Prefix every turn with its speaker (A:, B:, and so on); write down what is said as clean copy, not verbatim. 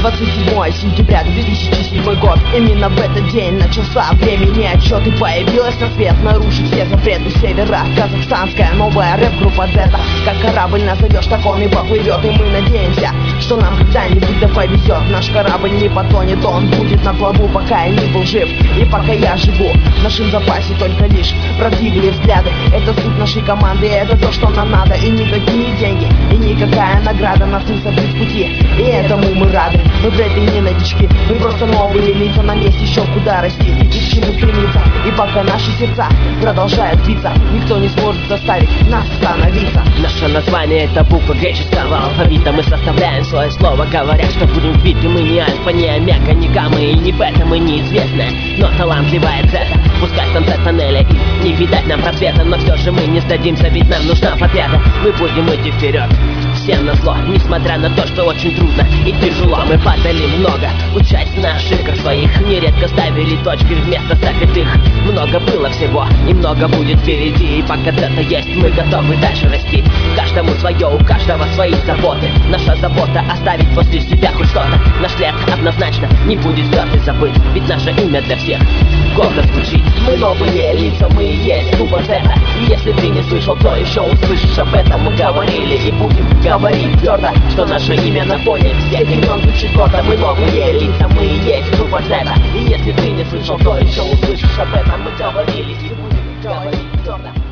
A: 27 сентября 2007 год. Именно в этот день начался времени отчет и появилась на свет, нарушив все запреты севера. Казахстанская новая рэп-группа Дзета. Как корабль назовешь, так он и поплывет. И мы надеемся, что нам когда-нибудь да повезет. Наш корабль не потонет, он будет на плаву, пока я не был жив и пока я живу. В нашем запасе только лишь правдивые взгляды. Это суть нашей команды, это то, что нам надо. И никакие деньги, и никакая награда нас не собьют с пути, и этому мы рады. Мы в рэпе не новички, мы просто новые лица. Нам есть еще куда расти и к чему стремиться. И пока наши сердца продолжают биться, никто не сможет заставить нас остановиться.
B: Наше название — это буква греческого алфавита. Мы составляем свое слово, говорят, что будем биты. Мы не альфа, не омега, не гамма и не бета. Мы неизвестная, но талантливая дзета. Пускай в конце тоннеля и не видать нам просвета, но все же мы не сдадимся, ведь нам нужна победа. Мы будем идти вперед, всем назло, несмотря на то, что очень трудно и тяжело. Мы падали много, учась на ошибках своих, нередко ставили точки вместо запятых. Много было всего и много будет впереди. И пока дзета есть, мы готовы дальше расти. Каждому свое, у каждого свои заботы. Наша забота — оставить после себя хоть что-то. Наш след однозначно не будет стерт и забыт, ведь наше имя для всех гордо звучит. Мы новые лица, мы и есть группа Дзета. И если ты не слышал, то еще услышишь об этом. Мы говорили и будем говорить твердо, что наше имя на фоне всех имен звучит гордо. Мы новые лица, мы и есть группа Дзета. И если ты не слышал, то еще услышишь об этом. Мы говорили и будем говорить твердо.